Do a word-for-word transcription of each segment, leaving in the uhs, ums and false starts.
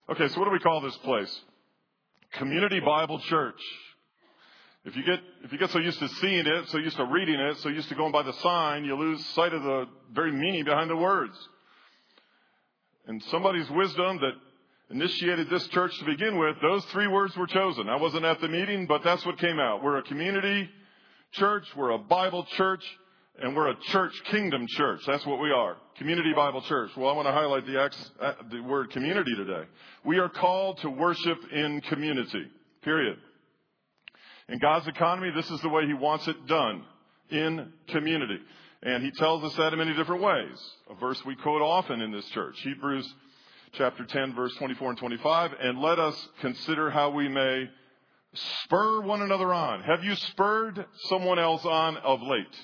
Okay, so what do we call this place? Community Bible Church. If you get if you get so used to seeing it, so used to reading it, so used to going by the sign, you lose sight of the very meaning behind the words. And somebody's wisdom that initiated this church to begin with, those three words were chosen. I wasn't at the meeting, but that's what came out. We're a community church, we're a Bible church, and we're a church kingdom church. That's what we are. Community Bible Church. Well, I want to highlight the, ex, uh, the word community today. We are called to worship in community, period. In God's economy, this is the way He wants it done, in community. And He tells us that in many different ways. A verse we quote often in this church, Hebrews chapter ten, verse twenty-four and twenty-five. And let us consider how we may spur one another on. Have you spurred someone else on of late?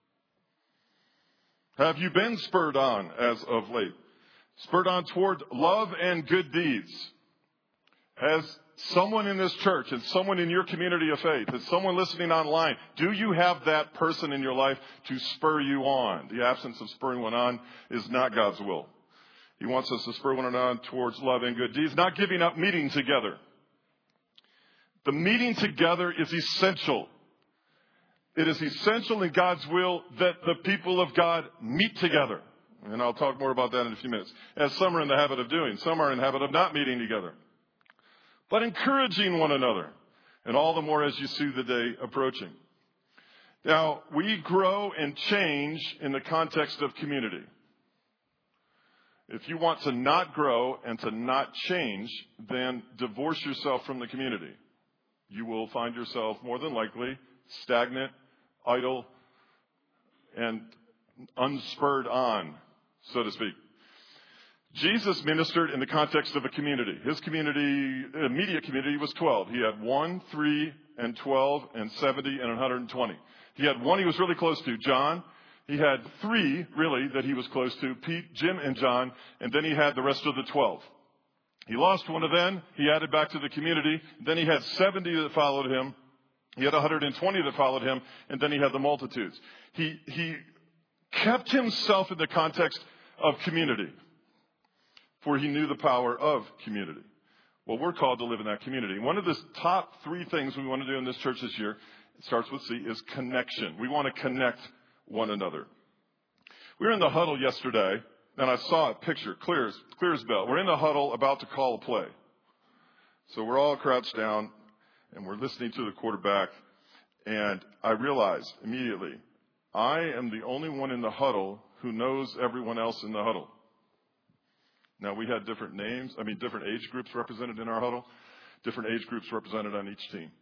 Have you been spurred on as of late? Spurred on toward love and good deeds? Has someone in this church, has someone in your community of faith, has someone listening online, do you have that person in your life to spur you on? The absence of spurring one on is not God's will. He wants us to spur one another on towards love and good deeds, not giving up meeting together. The meeting together is essential. It is essential in God's will that the people of God meet together. And I'll talk more about that in a few minutes. As some are in the habit of doing. Some are in the habit of not meeting together. But encouraging one another. And all the more as you see the day approaching. Now, we grow and change in the context of community. If you want to not grow and to not change, then divorce yourself from the community. You will find yourself more than likely stagnant, idle, and unspurred on, so to speak. Jesus ministered in the context of a community. His community, immediate community, was twelve. He had one, three, and twelve, and seventy, and one hundred twenty. He had one he was really close to, John. He had three, really, that he was close to, Pete, Jim, and John, and then he had the rest of the twelve. He lost one of them. He added back to the community. Then he had seventy that followed him. He had one hundred twenty that followed him, and then he had the multitudes. He, he kept himself in the context of community, for he knew the power of community. Well, we're called to live in that community. One of the top three things we want to do in this church this year, it starts with C, is connection. We want to connect one another. We were in the huddle yesterday, and I saw a picture, clear as, clear as bell. We're in the huddle about to call a play. So we're all crouched down, and we're listening to the quarterback, and I realized immediately, I am the only one in the huddle who knows everyone else in the huddle. Now, we had different names, I mean, different age groups represented in our huddle, different age groups represented on each team.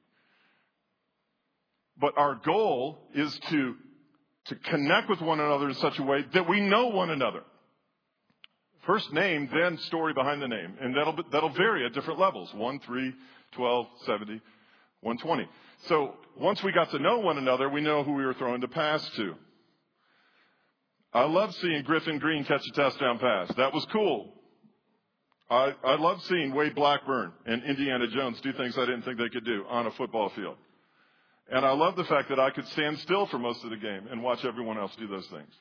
But our goal is to, to connect with one another in such a way that we know one another. First name, then story behind the name. And that'll, that'll vary at different levels, one, three, twelve, seventy. one twenty. So once we got to know one another, we know who we were throwing the pass to. I love seeing Griffin Green catch a touchdown pass. That was cool. I, I love seeing Wade Blackburn and Indiana Jones do things I didn't think they could do on a football field. And I love the fact that I could stand still for most of the game and watch everyone else do those things.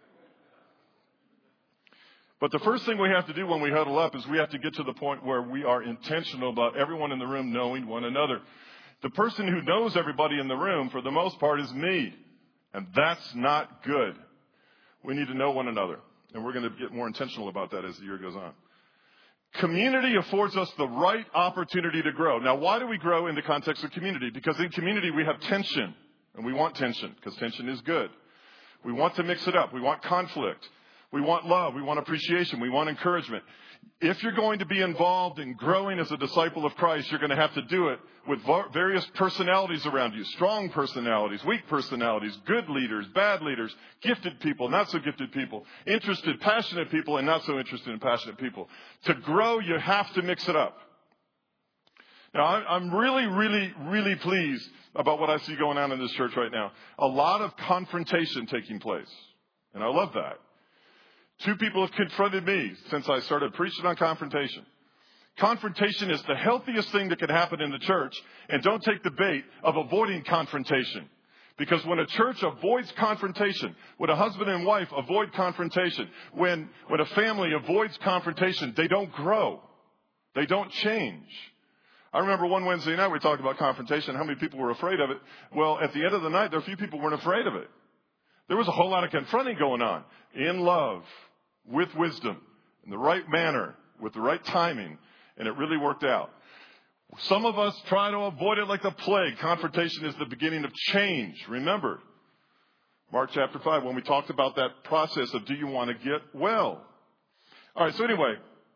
But the first thing we have to do when we huddle up is we have to get to the point where we are intentional about everyone in the room knowing one another. The person who knows everybody in the room, for the most part, is me. And that's not good. We need to know one another. And we're going to get more intentional about that as the year goes on. Community affords us the right opportunity to grow. Now, why do we grow in the context of community? Because in community we have tension. And we want tension, because tension is good. We want to mix it up. We want conflict. We want love. We want appreciation. We want encouragement. If you're going to be involved in growing as a disciple of Christ, you're going to have to do it with various personalities around you. Strong personalities, weak personalities, good leaders, bad leaders, gifted people, not so gifted people, interested, passionate people, and not so interested and passionate people. To grow, you have to mix it up. Now, I'm really, really, really pleased about what I see going on in this church right now. A lot of confrontation taking place. And I love that. Two people have confronted me since I started preaching on confrontation. Confrontation is the healthiest thing that can happen in the church, and don't take the bait of avoiding confrontation. Because when a church avoids confrontation, when a husband and wife avoid confrontation, when, when a family avoids confrontation, they don't grow. They don't change. I remember one Wednesday night we talked about confrontation, how many people were afraid of it. Well, at the end of the night, there were a few people who weren't afraid of it. There was a whole lot of confronting going on in love, with wisdom, in the right manner, with the right timing, and it really worked out. Some of us try to avoid it like the plague. Confrontation is the beginning of change. Remember, Mark chapter five, when we talked about that process of do you want to get well? All right, so anyway,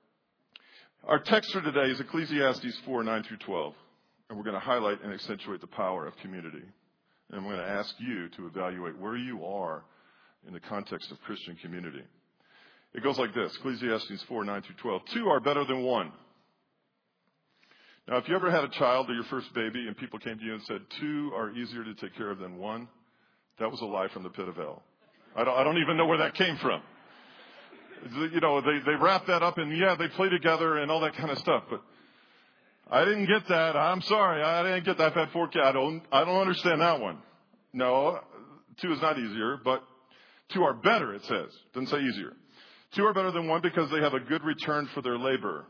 our text for today is Ecclesiastes four, nine through twelve. And we're going to highlight and accentuate the power of community. And I'm going to ask you to evaluate where you are in the context of Christian community. It goes like this, Ecclesiastes four, nine through twelve. Two are better than one. Now, if you ever had a child or your first baby and people came to you and said, two are easier to take care of than one, that was a lie from the pit of hell. I don't, I don't even know where that came from. You know, they, they wrap that up and, yeah, they play together and all that kind of stuff. But I didn't get that. I'm sorry. I didn't get that. I've had four kids. I don't, I don't understand that one. No, two is not easier, but two are better, it says. It doesn't say easier. Two are better than one because they have a good return for their labor.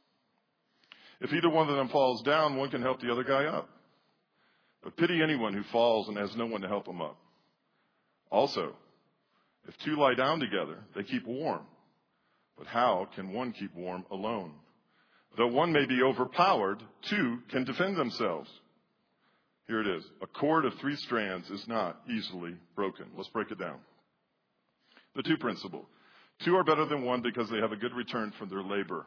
If either one of them falls down, one can help the other guy up. But pity anyone who falls and has no one to help him up. Also, if two lie down together, they keep warm. But how can one keep warm alone? Though one may be overpowered, two can defend themselves. Here it is. A cord of three strands is not easily broken. Let's break it down. The two principle. Two are better than one because they have a good return for their labor.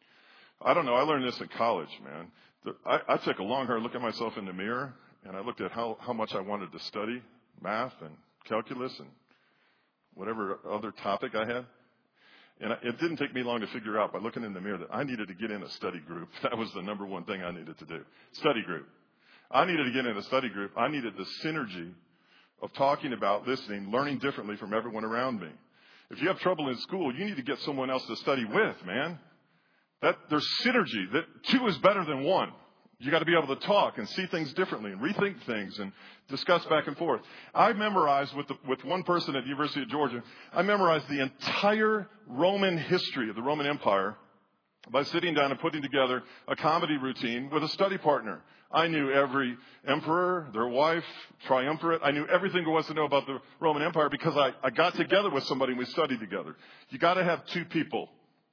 I don't know. I learned this in college, man. I, I took a long, hard look at myself in the mirror, and I looked at how, how much I wanted to study math and calculus and whatever other topic I had. And it didn't take me long to figure out by looking in the mirror that I needed to get in a study group. That was the number one thing I needed to do. Study group. I needed to get in a study group. I needed the synergy of talking about, listening, learning differently from everyone around me. If you have trouble in school, you need to get someone else to study with, man. That there's synergy. That two is better than one. You got to be able to talk and see things differently and rethink things and discuss back and forth. I memorized with the, with one person at the University of Georgia, I memorized the entire Roman history of the Roman Empire by sitting down and putting together a comedy routine with a study partner. I knew every emperor, their wife, triumvirate. I knew everything there was to know about the Roman Empire because I, I got together with somebody and we studied together. You got to have two people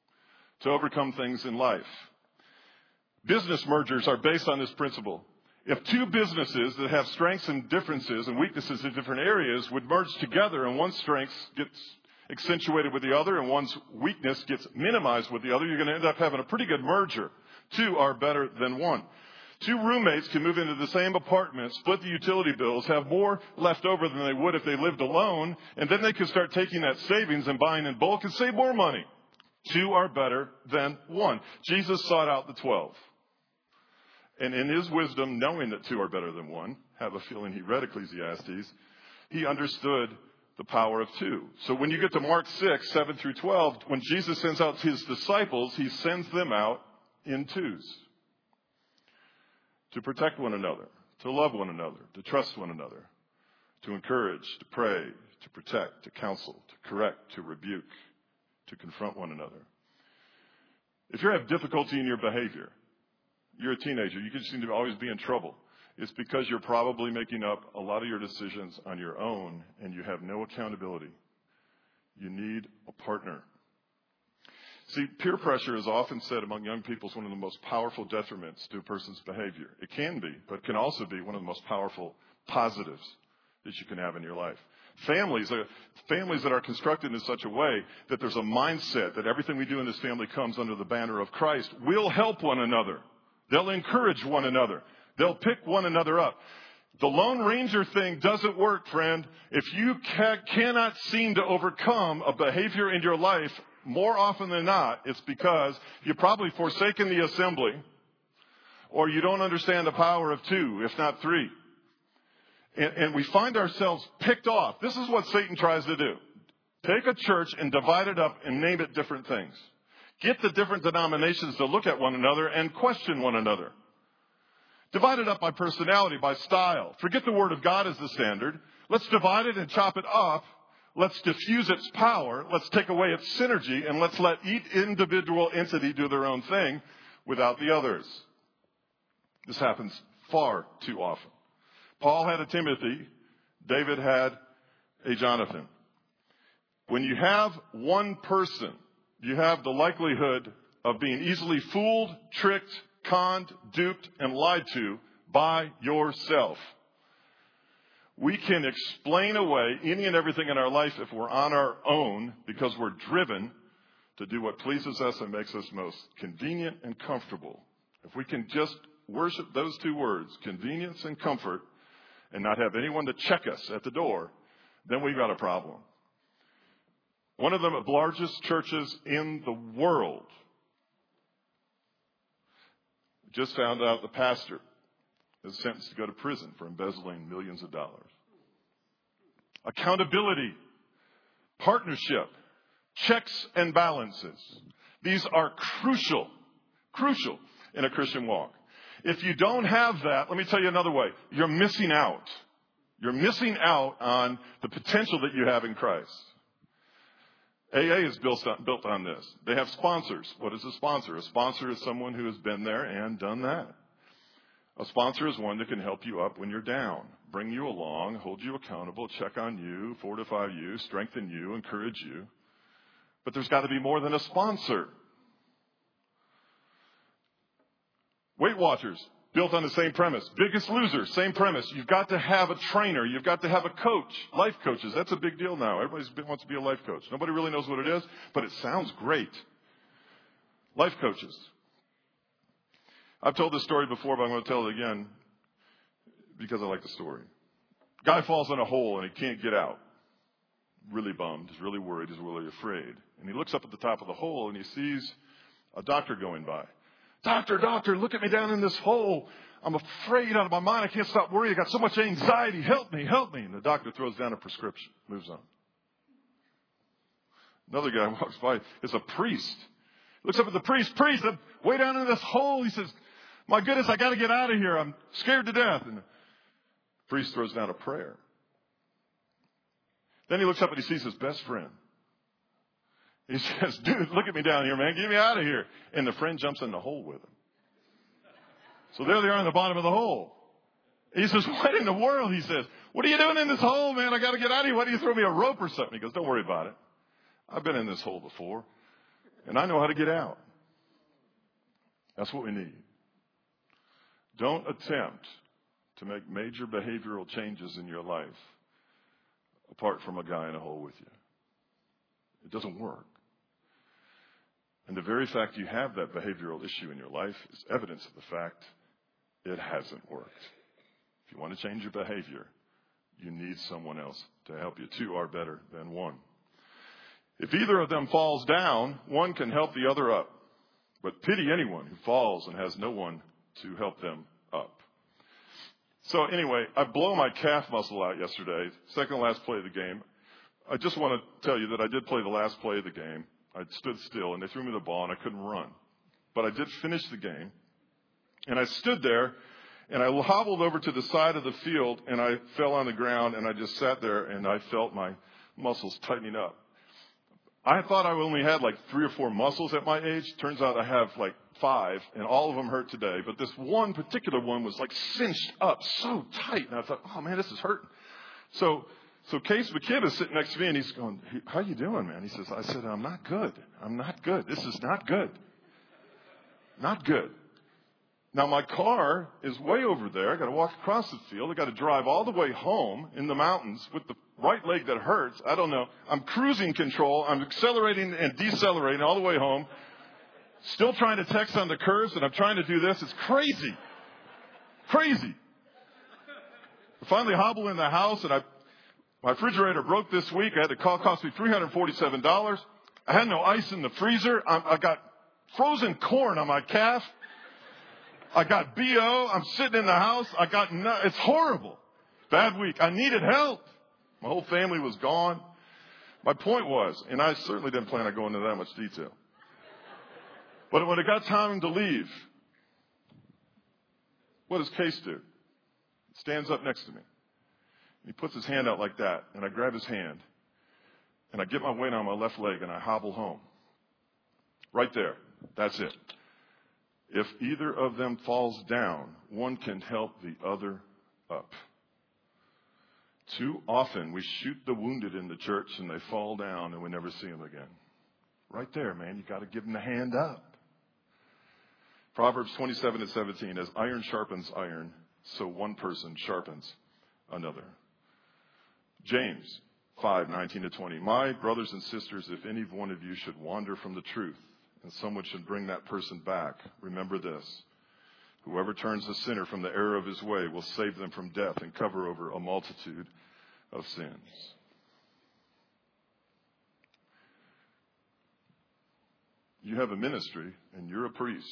to overcome things in life. Business mergers are based on this principle. If two businesses that have strengths and differences and weaknesses in different areas would merge together and one's strengths gets accentuated with the other and one's weakness gets minimized with the other, you're going to end up having a pretty good merger. Two are better than one. Two roommates can move into the same apartment, split the utility bills, have more left over than they would if they lived alone, and then they can start taking that savings and buying in bulk and save more money. Two are better than one. Jesus sought out the twelve. And in his wisdom, knowing that two are better than one, have a feeling he read Ecclesiastes, he understood the power of two. So when you get to Mark six, seven through twelve, when Jesus sends out his disciples, he sends them out in twos. To protect one another, to love one another, to trust one another, to encourage, to pray, to protect, to counsel, to correct, to rebuke, to confront one another. If you have difficulty in your behavior, you're a teenager, you just seem to always be in trouble. It's because you're probably making up a lot of your decisions on your own and you have no accountability. You need a partner. See, peer pressure is often said among young people is one of the most powerful detriments to a person's behavior. It can be, but it can also be one of the most powerful positives that you can have in your life. Families, are, families that are constructed in such a way that there's a mindset that everything we do in this family comes under the banner of Christ will help one another. They'll encourage one another. They'll pick one another up. The Lone Ranger thing doesn't work, friend. If you ca- cannot seem to overcome a behavior in your life, more often than not, it's because you've probably forsaken the assembly or you don't understand the power of two, if not three. And, and we find ourselves picked off. This is what Satan tries to do. Take a church and divide it up and name it different things. Get the different denominations to look at one another and question one another. Divide it up by personality, by style. Forget the Word of God as the standard. Let's divide it and chop it up. Let's diffuse its power. Let's take away its synergy, and let's let each individual entity do their own thing. without the others. This happens far too often. Paul had a Timothy. David had a Jonathan. When you have one person, you have the likelihood of being easily fooled, tricked, conned, duped, and lied to by yourself. We can explain away any and everything in our life if we're on our own because we're driven to do what pleases us and makes us most convenient and comfortable. If we can just worship those two words, convenience and comfort, and not have anyone to check us at the door, then we've got a problem. One of the largest churches in the world just found out the pastor is sentenced to go to prison for embezzling millions of dollars. Accountability, partnership, checks and balances. These are crucial, crucial in a Christian walk. If you don't have that, let me tell you another way. You're missing out. You're missing out on the potential that you have in Christ. A A is built on, built on this. They have sponsors. What is a sponsor? A sponsor is someone who has been there and done that. A sponsor is one that can help you up when you're down, bring you along, hold you accountable, check on you, fortify you, strengthen you, encourage you. But there's got to be more than a sponsor. Weight Watchers, built on the same premise. Biggest Loser, same premise. You've got to have a trainer. You've got to have a coach. Life coaches, that's a big deal now. Everybody wants to be a life coach. Nobody really knows what it is, but it sounds great. Life coaches. I've told this story before, but I'm going to tell it again because I like the story. Guy falls in a hole and he can't get out. Really bummed. He's really worried. He's really afraid. And he looks up at the top of the hole and he sees a doctor going by. Doctor, doctor, look at me down in this hole. I'm afraid out of my mind. I can't stop worrying. I got so much anxiety. Help me, help me. And the doctor throws down a prescription, moves on. Another guy walks by. It's a priest. Looks up at the priest. Priest, I'm way down in this hole. He says, my goodness, I got to get out of here. I'm scared to death. And the priest throws down a prayer. Then he looks up and he sees his best friend. He says, dude, look at me down here, man. Get me out of here. And the friend jumps in the hole with him. So there they are in the bottom of the hole. He says, what in the world? He says, what are you doing in this hole, man? I got to get out of here. Why don't you throw me a rope or something? He goes, don't worry about it. I've been in this hole before, and I know how to get out. That's what we need. Don't attempt to make major behavioral changes in your life apart from a guy in a hole with you. It doesn't work. And the very fact you have that behavioral issue in your life is evidence of the fact it hasn't worked. If you want to change your behavior, you need someone else to help you. Two are better than one. If either of them falls down, one can help the other up. But pity anyone who falls and has no one to help them up. So anyway, I blow my calf muscle out yesterday, second to last play of the game. I just want to tell you that I did play the last play of the game. I stood still, and they threw me the ball, and I couldn't run. But I did finish the game. And I stood there, and I hobbled over to the side of the field, and I fell on the ground, and I just sat there, and I felt my muscles tightening up. I thought I only had like three or four muscles at my age. Turns out I have like five, and all of them hurt today. But this one particular one was like cinched up so tight. And I thought, oh, man, this is hurting. So so Case McKibb is sitting next to me, and he's going, how you doing, man? He says, I said, I'm not good. I'm not good. This is not good. Not good. Now, my car is way over there. I got to walk across the field. I got to drive all the way home in the mountains with the right leg that hurts. I don't know. I'm cruising control. I'm accelerating and decelerating all the way home. Still trying to text on the curves, and I'm trying to do this. It's crazy. Crazy. I finally hobble in the house, and I, my refrigerator broke this week. I had to call. It cost me three hundred forty-seven dollars. I had no ice in the freezer. I, I got frozen corn on my calf. I got B O. I'm sitting in the house. I got no, it's horrible. Bad week. I needed help. My whole family was gone. My point was, and I certainly didn't plan on going into that much detail. But when it got time to leave, what does Case do? He stands up next to me. He puts his hand out like that, and I grab his hand, and I get my weight on my left leg, and I hobble home. Right there. That's it. If either of them falls down, one can help the other up. Too often we shoot the wounded in the church and they fall down and we never see them again. Right there, man, you got to give them the hand up. Proverbs twenty-seven and seventeen, as iron sharpens iron, so one person sharpens another. James five, nineteen to twenty, my brothers and sisters, if any one of you should wander from the truth, and someone should bring that person back, remember this. Whoever turns a sinner from the error of his way will save them from death and cover over a multitude of sins. You have a ministry and you're a priest.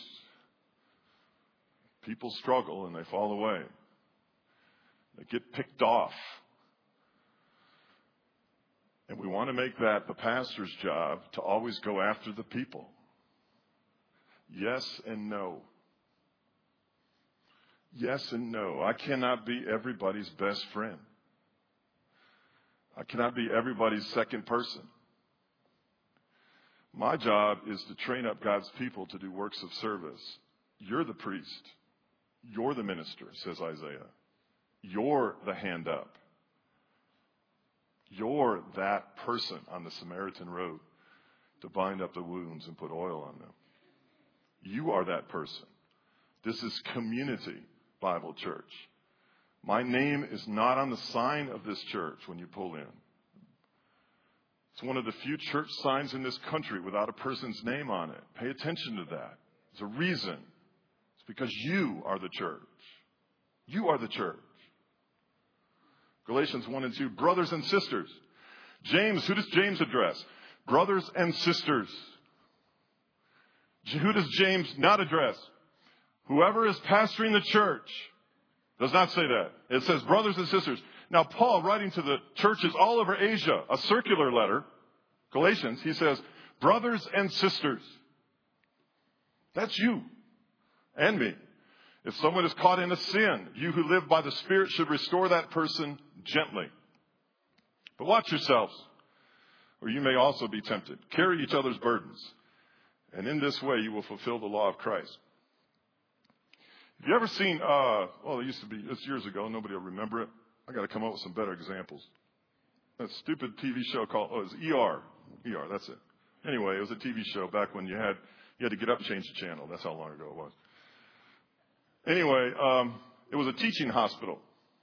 People struggle and they fall away. They get picked off. And we want to make that the pastor's job to always go after the people. Yes and no. Yes and no. I cannot be everybody's best friend. I cannot be everybody's second person. My job is to train up God's people to do works of service. You're the priest. You're the minister, says Isaiah. You're the hand up. You're that person on the Samaritan road to bind up the wounds and put oil on them. You are that person. This is Community Bible Church. My name is not on the sign of this church when you pull in. It's one of the few church signs in this country without a person's name on it. Pay attention to that. There's a reason. It's because you are the church. You are the church. Galatians one and two, brothers and sisters. James, who does James address? Brothers and sisters. Who does James not address? Whoever is pastoring the church. Does not say that. It says brothers and sisters. Now, Paul, writing to the churches all over Asia, a circular letter, Galatians, he says, brothers and sisters. That's you and me. If someone is caught in a sin, you who live by the Spirit should restore that person gently. But watch yourselves, or you may also be tempted. Carry each other's burdens, and in this way you will fulfill the law of Christ. Have you ever seen, uh, well, it used to be, it's years ago, nobody will remember it. I got to come up with some better examples. That stupid T V show called, oh, it was E R. E R, that's it. Anyway, it was a T V show back when you had, you had to get up and change the channel. That's how long ago it was. Anyway, um, it was a teaching hospital.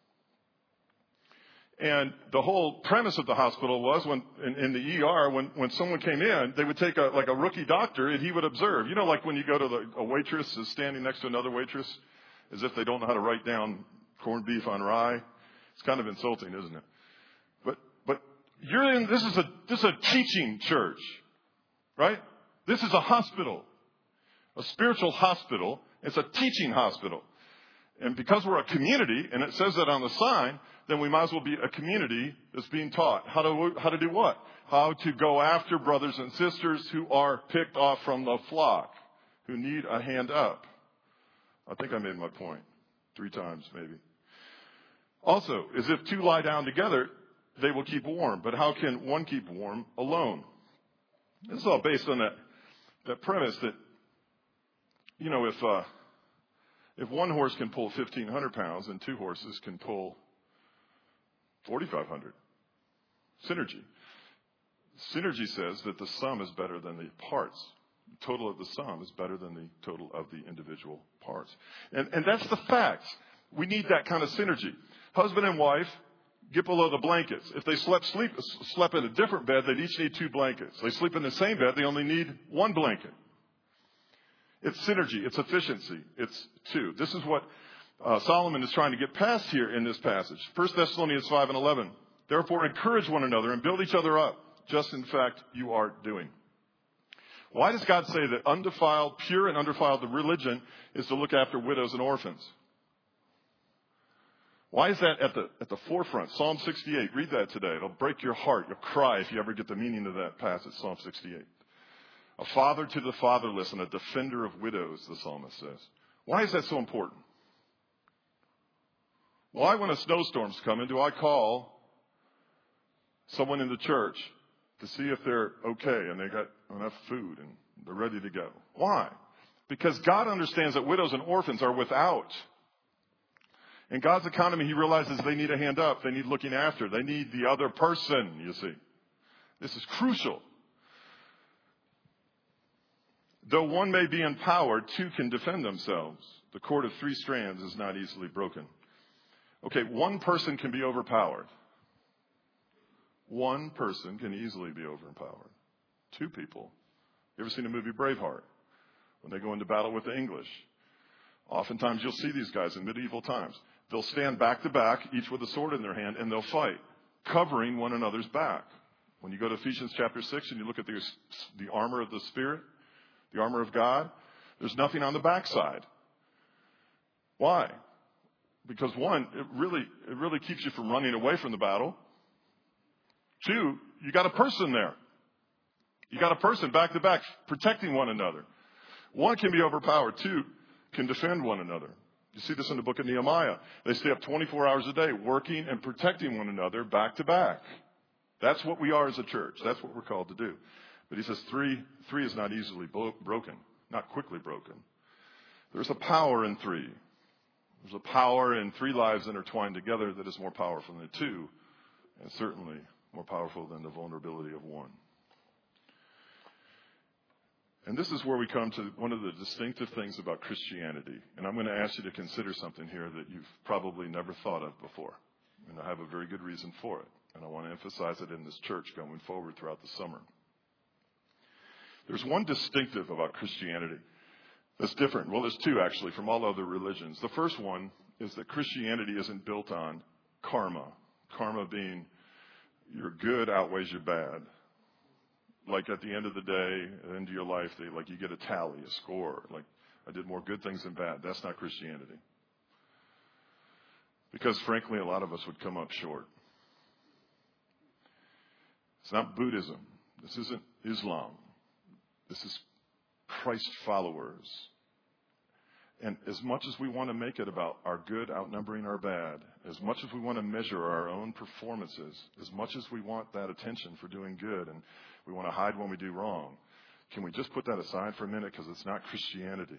And the whole premise of the hospital was when, in, in the E R, when, when someone came in, they would take a, like a rookie doctor and he would observe. You know, like when you go to the, a waitress is standing next to another waitress as if they don't know how to write down corned beef on rye. It's kind of insulting, isn't it? But, but you're in, this is a, this is a teaching church, right? This is a hospital, a spiritual hospital. It's a teaching hospital. And because we're a community, and it says that on the sign, then we might as well be a community that's being taught. How to, how to do what? How to go after brothers and sisters who are picked off from the flock, who need a hand up. I think I made my point three times maybe. Also, as if two lie down together, they will keep warm. But how can one keep warm alone? This is all based on that, that premise that, you know, if uh, if one horse can pull fifteen hundred pounds and two horses can pull forty-five hundred. Synergy. Synergy says that the sum is better than the parts. The total of the sum is better than the total of the individual parts. And, and that's the fact. We need that kind of synergy. Husband and wife get below the blankets. If they slept, sleep, slept in a different bed, they'd each need two blankets. They sleep in the same bed, they only need one blanket. It's synergy. It's efficiency. It's two. This is what uh, Solomon is trying to get past here in this passage. First Thessalonians five and eleven. Therefore, encourage one another and build each other up, just in fact you are doing. Why does God say that undefiled, pure and undefiled religion is to look after widows and orphans? Why is that at the at the forefront? Psalm sixty-eight. Read that today. It'll break your heart. You'll cry if you ever get the meaning of that passage, Psalm sixty-eight. A father to the fatherless and a defender of widows, the psalmist says. Why is that so important? Why, when a snowstorm's coming, do I call someone in the church to see if they're okay and they got enough food and they're ready to go? Why? Because God understands that widows and orphans are without. In God's economy, he realizes they need a hand up. They need looking after. They need the other person, you see. This is crucial. Though one may be empowered, two can defend themselves. The cord of three strands is not easily broken. Okay, one person can be overpowered. One person can easily be overpowered. Two people. You ever seen the movie Braveheart? When they go into battle with the English. Oftentimes you'll see these guys in medieval times. They'll stand back to back, each with a sword in their hand, and they'll fight, covering one another's back. When you go to Ephesians chapter six and you look at the, the armor of the Spirit, the armor of God, there's nothing on the backside. Why? Because one, it really, it really keeps you from running away from the battle. Two, you got a person there. You got a person back to back protecting one another. One can be overpowered. Two can defend one another. You see this in the book of Nehemiah. They stay up twenty-four hours a day working and protecting one another back to back. That's what we are as a church. That's what we're called to do. But he says three, three is not easily bro- broken, not quickly broken. There's a power in three. There's a power in three lives intertwined together that is more powerful than two, and certainly more powerful than the vulnerability of one. And this is where we come to one of the distinctive things about Christianity. And I'm going to ask you to consider something here that you've probably never thought of before. And I have a very good reason for it. And I want to emphasize it in this church going forward throughout the summer. There's one distinctive about Christianity that's different. Well, there's two, actually, from all other religions. The first one is that Christianity isn't built on karma. Karma being your good outweighs your bad. Like at the end of the day, at the end of your life, they, like you get a tally, a score. Like I did more good things than bad. That's not Christianity. Because frankly, a lot of us would come up short. It's not Buddhism. This isn't Islam. This is Christ followers. And as much as we want to make it about our good outnumbering our bad, as much as we want to measure our own performances, as much as we want that attention for doing good and we want to hide when we do wrong, can we just put that aside for a minute because it's not Christianity?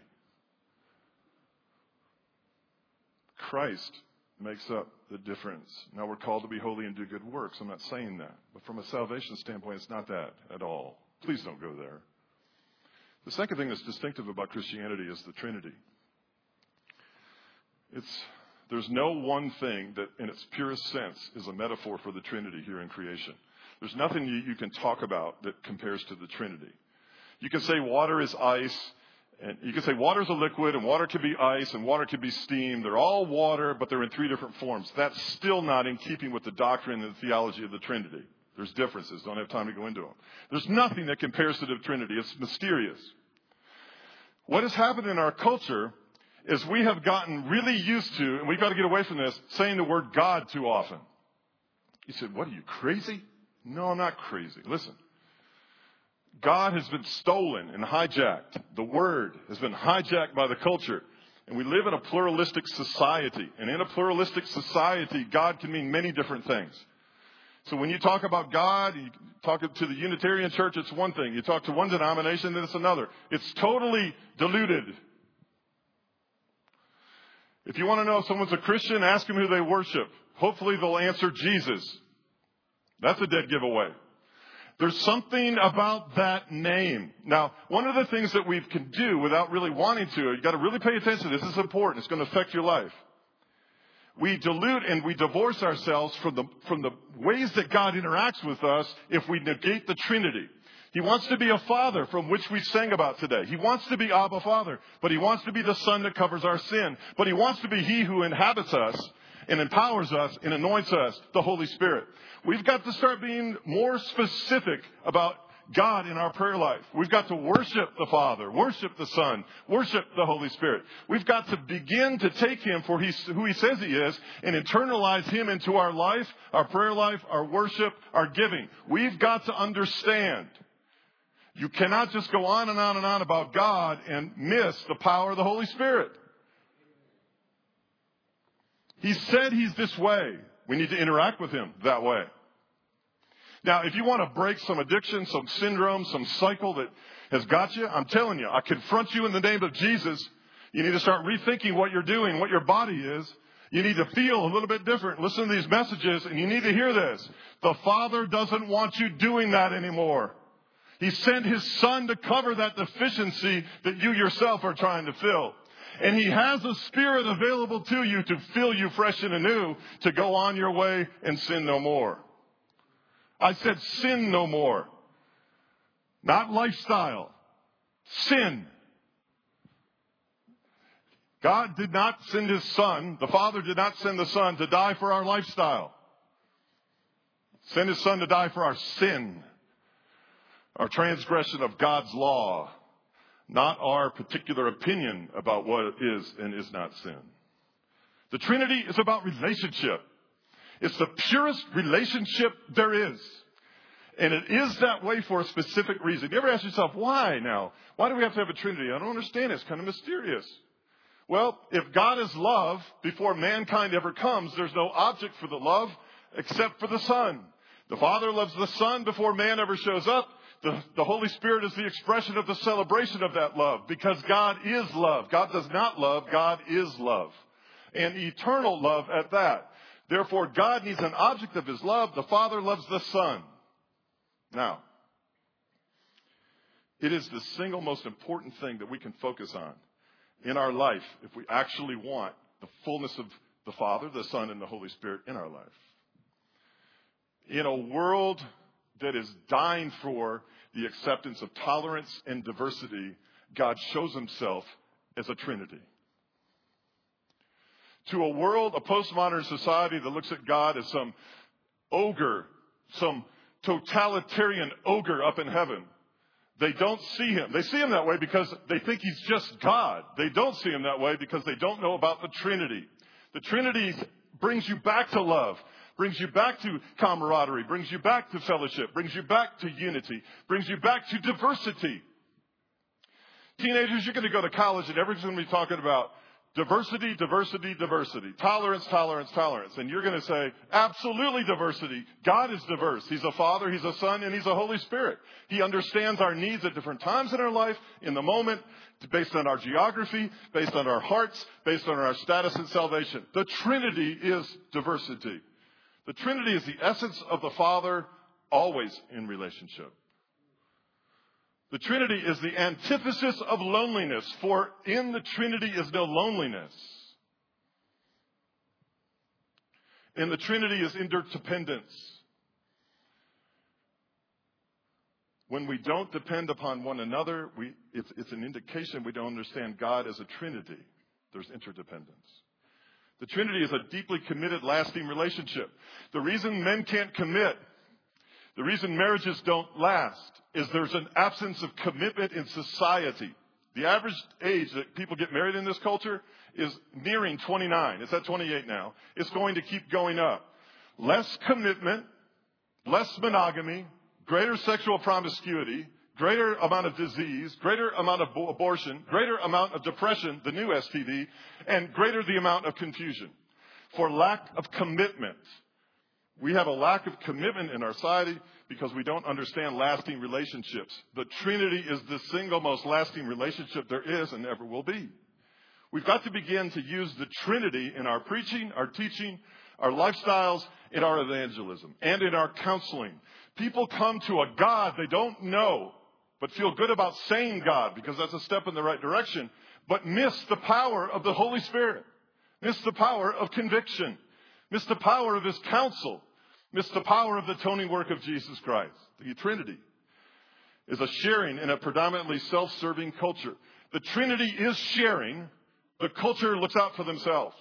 Christ makes up the difference. Now we're called to be holy and do good works. I'm not saying that. But from a salvation standpoint, it's not that at all. Please don't go there. The second thing that's distinctive about Christianity is the Trinity. It's, there's no one thing that in its purest sense is a metaphor for the Trinity here in creation. There's nothing you, you can talk about that compares to the Trinity. You can say water is ice, and you can say water is a liquid, and water can be ice, and water can be steam. They're all water, but they're in three different forms. That's still not in keeping with the doctrine and the theology of the Trinity. There's differences. Don't have time to go into them. There's nothing that compares to the Trinity. It's mysterious. What has happened in our culture is we have gotten really used to, and we've got to get away from this, saying the word God too often. You said, what are you, crazy? No, I'm not crazy. Listen. God has been stolen and hijacked. The word has been hijacked by the culture. And we live in a pluralistic society. And in a pluralistic society, God can mean many different things. So when you talk about God, you talk to the Unitarian Church, it's one thing. You talk to one denomination, then it's another. It's totally diluted. If you want to know if someone's a Christian, ask them who they worship. Hopefully they'll answer Jesus. That's a dead giveaway. There's something about that name. Now, one of the things that we can do without really wanting to, you've got to really pay attention. This is important. It's going to affect your life. We dilute and we divorce ourselves from the, from the ways that God interacts with us if we negate the Trinity. He wants to be a father, from which we sang about today. He wants to be Abba Father, but he wants to be the Son that covers our sin. But he wants to be he who inhabits us and empowers us and anoints us, the Holy Spirit. We've got to start being more specific about God in our prayer life. We've got to worship the Father, worship the Son, worship the Holy Spirit. We've got to begin to take him for he's, who he says he is and internalize him into our life, our prayer life, our worship, our giving. We've got to understand. You cannot just go on and on and on about God and miss the power of the Holy Spirit. He said he's this way. We need to interact with him that way. Now, if you want to break some addiction, some syndrome, some cycle that has got you, I'm telling you, I confront you in the name of Jesus. You need to start rethinking what you're doing, what your body is. You need to feel a little bit different. Listen to these messages, and you need to hear this. The Father doesn't want you doing that anymore. He sent His Son to cover that deficiency that you yourself are trying to fill. And He has a Spirit available to you to fill you fresh and anew, to go on your way and sin no more. I said sin no more. Not lifestyle. Sin. God did not send His Son. The Father did not send the Son to die for our lifestyle. Send His Son to die for our sin. Our transgression of God's law. Not our particular opinion about what is and is not sin. The Trinity is about relationship. It's the purest relationship there is. And it is that way for a specific reason. You ever ask yourself, why now? Why do we have to have a Trinity? I don't understand. It's kind of mysterious. Well, if God is love, before mankind ever comes, there's no object for the love except for the Son. The Father loves the Son before man ever shows up. The, the Holy Spirit is the expression of the celebration of that love, because God is love. God does not love. God is love. And eternal love at that. Therefore, God needs an object of His love. The Father loves the Son. Now, it is the single most important thing that we can focus on in our life if we actually want the fullness of the Father, the Son, and the Holy Spirit in our life. In a world that is dying for the acceptance of tolerance and diversity, God shows Himself as a Trinity. To a world, a postmodern society that looks at God as some ogre, some totalitarian ogre up in heaven, they don't see Him. They see Him that way because they think He's just God. They don't see Him that way because they don't know about the Trinity. The Trinity brings you back to love, brings you back to camaraderie, brings you back to fellowship, brings you back to unity, brings you back to diversity. Teenagers, you're going to go to college and everyone's going to be talking about diversity, diversity, diversity, tolerance, tolerance, tolerance. And you're going to say, absolutely diversity. God is diverse. He's a Father, He's a Son, and He's a Holy Spirit. He understands our needs at different times in our life, in the moment, based on our geography, based on our hearts, based on our status and salvation. The Trinity is diversity. The Trinity is the essence of the Father, always in relationship. The Trinity is the antithesis of loneliness, for in the Trinity is no loneliness. In the Trinity is interdependence. When we don't depend upon one another, we, it's, it's an indication we don't understand God as a Trinity. There's interdependence. The Trinity is a deeply committed, lasting relationship. The reason men can't commit, the reason marriages don't last, is there's an absence of commitment in society. The average age that people get married in this culture is nearing twenty-nine. It's at twenty-eight now. It's going to keep going up. Less commitment, less monogamy, greater sexual promiscuity, greater amount of disease, greater amount of abortion, greater amount of depression, the new S T D, and greater the amount of confusion. For lack of commitment. We have a lack of commitment in our society because we don't understand lasting relationships. The Trinity is the single most lasting relationship there is and ever will be. We've got to begin to use the Trinity in our preaching, our teaching, our lifestyles, in our evangelism, and in our counseling. People come to a God they don't know, but feel good about saying God because that's a step in the right direction, but miss the power of the Holy Spirit, miss the power of conviction, miss the power of His counsel, miss the power of the atoning work of Jesus Christ. The Trinity is a sharing in a predominantly self-serving culture. The Trinity is sharing. The culture looks out for themselves.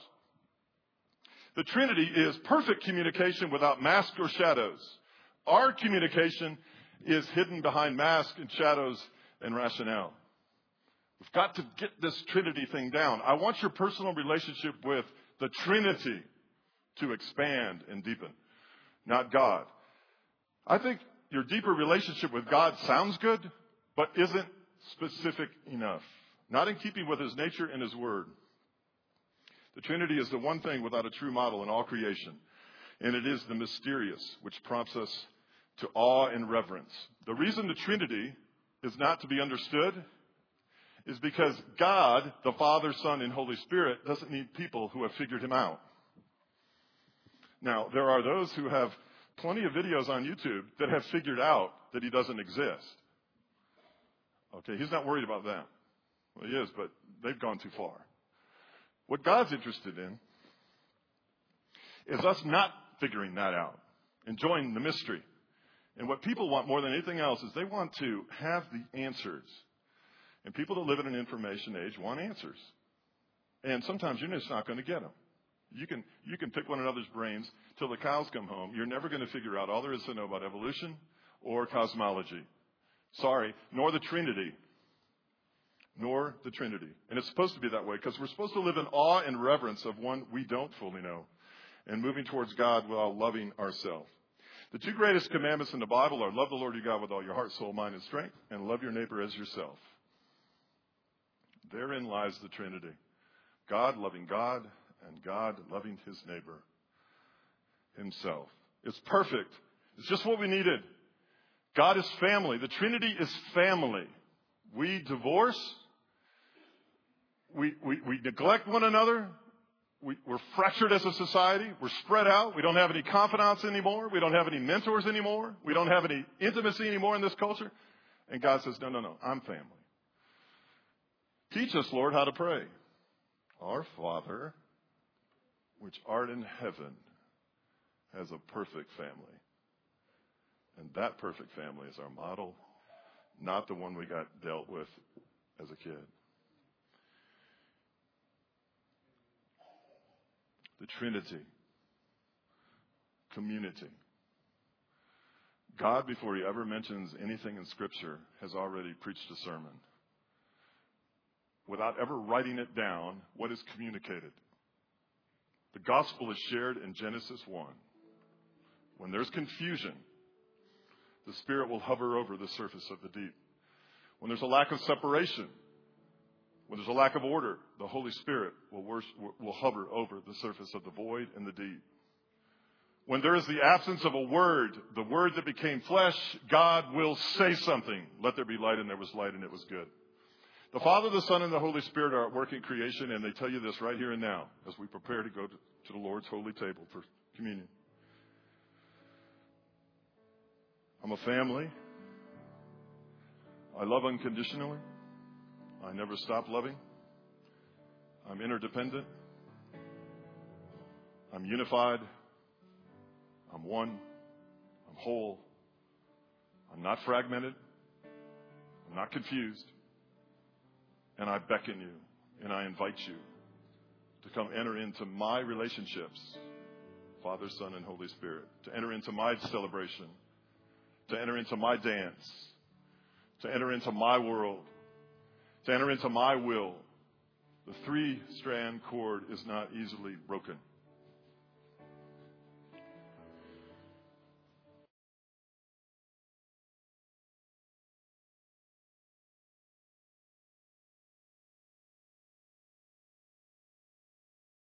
The Trinity is perfect communication without mask or shadows. Our communication is hidden behind masks and shadows and rationale. We've got to get this Trinity thing down. I want your personal relationship with the Trinity to expand and deepen, not God. I think your deeper relationship with God sounds good, but isn't specific enough. Not in keeping with His nature and His word. The Trinity is the one thing without a true model in all creation. And it is the mysterious which prompts us to awe and reverence. The reason the Trinity is not to be understood is because God, the Father, Son, and Holy Spirit, doesn't need people who have figured him out. Now, there are those who have plenty of videos on YouTube that have figured out that he doesn't exist. Okay, he's not worried about that. Well, he is, but they've gone too far. What God's interested in is us not figuring that out, enjoying the mystery. And what people want more than anything else is they want to have the answers. And people that live in an information age want answers. And sometimes you're just not going to get them. You can, you can pick one another's brains till the cows come home. You're never going to figure out all there is to know about evolution or cosmology. Sorry, nor the Trinity. Nor the Trinity. And it's supposed to be that way because we're supposed to live in awe and reverence of one we don't fully know and moving towards God while loving ourselves. The two greatest commandments in the Bible are love the Lord your God with all your heart, soul, mind, and strength, and love your neighbor as yourself. Therein lies the Trinity. God loving God and God loving his neighbor himself. It's perfect. It's just what we needed. God is family. The Trinity is family. We divorce. We, we, we neglect one another. We, we're fractured as a society. We're spread out. We don't have any confidants anymore. We don't have any mentors anymore. We don't have any intimacy anymore in this culture. And God says, no, no, no, I'm family. Teach us, Lord, how to pray. Our Father, which art in heaven, has a perfect family. And that perfect family is our model, not the one we got dealt with as a kid. The Trinity. Community. God, before he ever mentions anything in Scripture, has already preached a sermon. Without ever writing it down, what is communicated? The gospel is shared in Genesis one. When there's confusion, the Spirit will hover over the surface of the deep. When there's a lack of separation, when there's a lack of order, the Holy Spirit will, worship, will hover over the surface of the void and the deep. When there is the absence of a word, the word that became flesh, God will say something. Let there be light, and there was light, and it was good. The Father, the Son, and the Holy Spirit are at work in creation, and they tell you this right here and now as we prepare to go to, to the Lord's holy table for communion. I'm a family. I love unconditionally. I never stop loving. I'm interdependent. I'm unified. I'm one. I'm whole. I'm not fragmented. I'm not confused. And I beckon you and I invite you to come enter into my relationships, Father, Son, and Holy Spirit, to enter into my celebration, to enter into my dance, to enter into my world, to enter into my will. The three-strand cord is not easily broken.